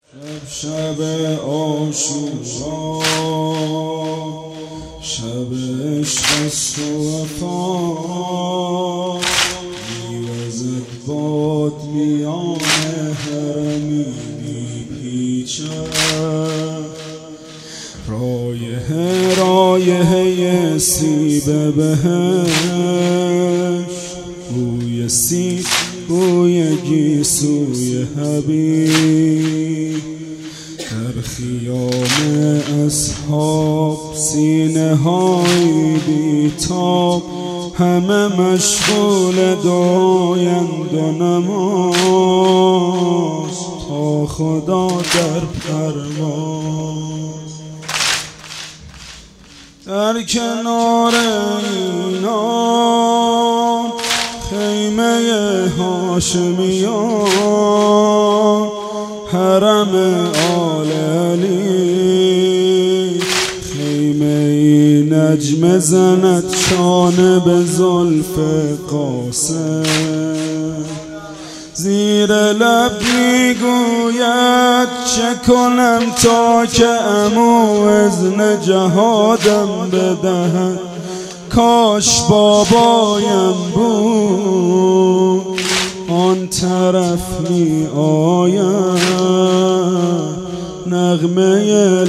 شب عاشورا شب عشق است و وفا میوزد باد میان حرمی میپیچد رایحه سیب بهشت بوی سیب بوی گیسوی حبیب در خیام اصحاب سینه های بیتاب همه مشغول دعایند و نماز تا خدا در پرواز در کنار اینا خیمه هاشمیان حرم آل علی خیمه ای نجم زند شانه به زلف قاسم زیر لب میگوید چه کنم تا که عمو اذن جهادم بدهد کاش بابایم بود آن طرف می آید نغمه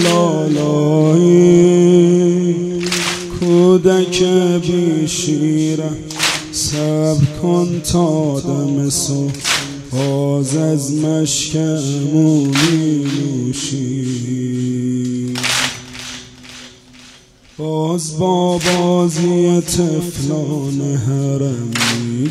لالایی کودک بی شیرم صبر کن تا دم صبح باز از مشک عمو می نوشی باز با بازی طفلان حرم می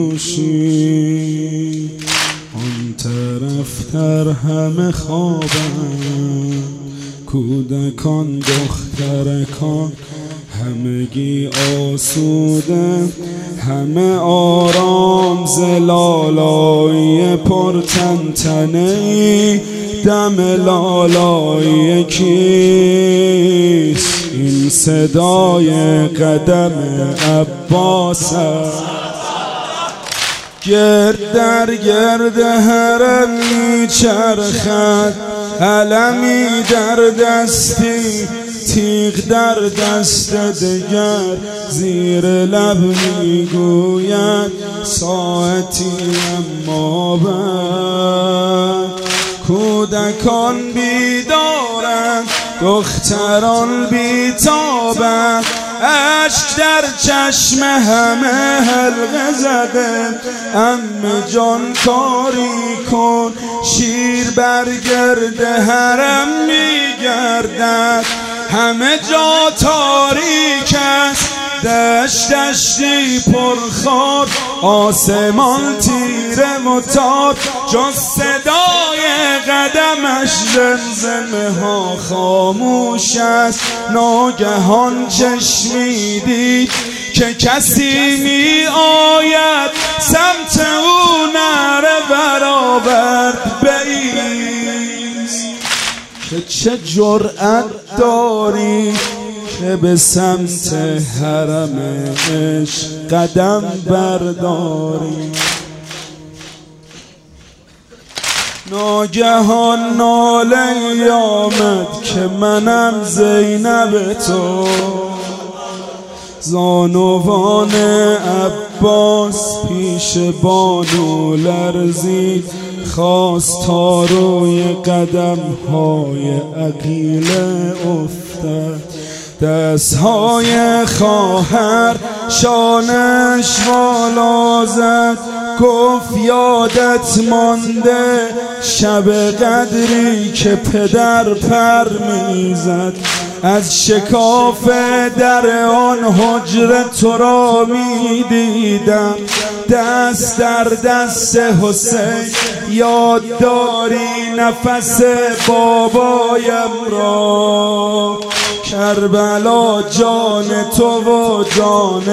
جوشی آن طرف در همه خوابند کودکان دخترکان همگی آسوده همه آرام ز لالایی پرتنتنه‌ای دم لالایی کیست این صدای قدم عباس گرد در گرد حرم میچرخد علمی در دستی تیغ در دست دگر زیر لب میگوید ساعتی اما بعد کودکان بیدارند دختران بیتابند اشک در چشم همه حلقه زده عمه جان کاری کن شیر برگرد حرم میگردد همه جا تاریک است دشتی پرخار آسمان تیره متار جز صدای قدمش زمزمه ها خاموش است ناگهان چشمی دید که کسی می آید سمت او نره برآورد بایست که چه جرأت داری که به سمت حرم عشق قدم برداری ناگهان ناله‌ای آمد که منم زینب تو زانوان عباس پیش بانو لرزید خواست تا روی قدم های عقیله افتد دستهای خواهر شانش بالا زد گفت یادت مانده شب قدری که پدر پر میزد از شکاف در آن حجره تو را میدیدم دست در دست حسین یاد داری نفس بابایم را کربلا جان تو و جان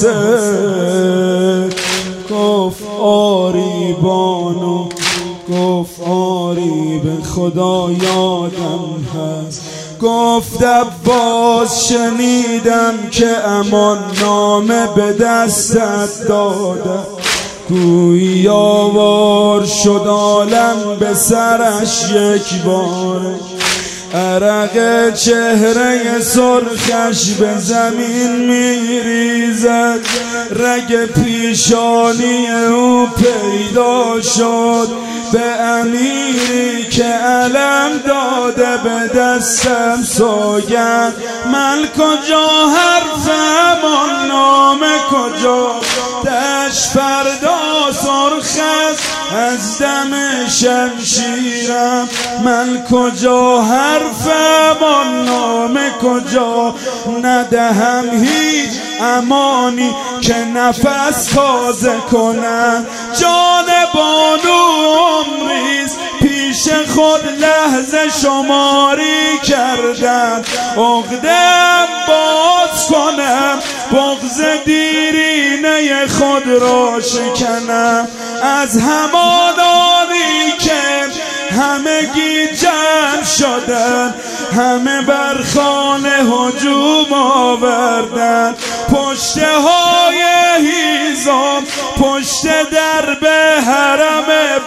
حسین گفت آری بانو گفت آری به خدا یادم هست گفت عباس شنیدم که امان نامه به دستت داده گویی آوار شد عالم به سرش یک بار، عرق چهره سرخش به زمین میریزد، رگ پیشانی او پیدا شد به امیری که علم داده به دستم سوگند. من کجا حرفم آن نامه کجا، دشت فردا سرخ است از دم شمشیرم. من کجا حرفم آن نامه کجا، ندهم هیچ امانی که نفس تازه کنم. جان بانو عمریست پیش خود لحظه شماری کردم، عقده‌ام باز کنم بغض دیرینه خود را شکنم. از همانانی که همگی جمع شدن، همه بر خانه هجوم آوردن، پشت های هیزم پشت درب حرم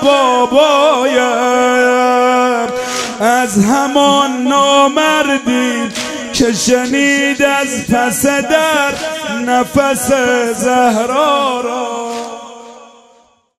بابایم. از همان نامردی که شنید از پس در نفس زهرا را.